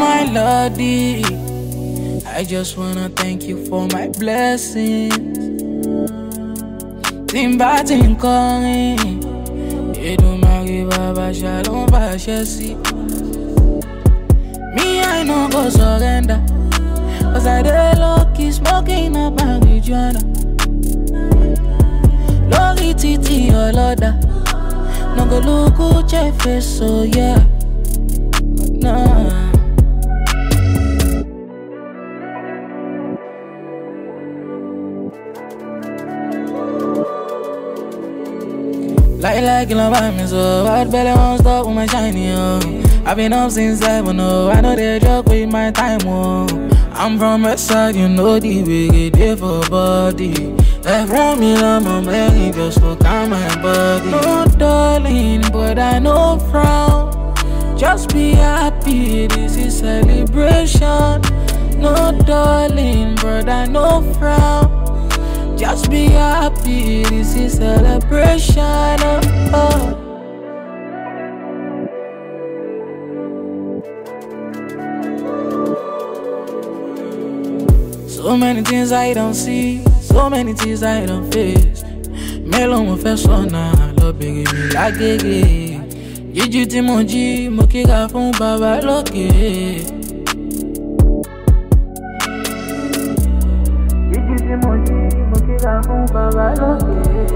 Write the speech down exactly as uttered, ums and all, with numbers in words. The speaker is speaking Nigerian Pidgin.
my lordy, I just wanna thank you for my blessings. Timba tinkori, Edumare Baba Shalom Bashesi. Me I no go surrender, cause I dey lucky smoking up marijuana. Lori titi oloda, no go look at your face, so yeah, nah. Like like in a me so bad belly won't stop with my shiny, oh. I've been up since seven, oh. I know they joke with my time, oh. I'm from a side, you know the big day for body. Like from me, I'm a man, just for calm my body. No darling, but I know frown. Just be happy, this is celebration. No darling, but I know frown. Just be happy, this is celebration. Oh, oh. So many things I don't see, so many things I don't face. Melo mo fẹ́ sọ́nà lọ bèrè mi lágége. Jíjí tí mo jí, mo kíra fún bàbá lókè. Jíjí tí mo jí, mo kíra fún bàbá lókè.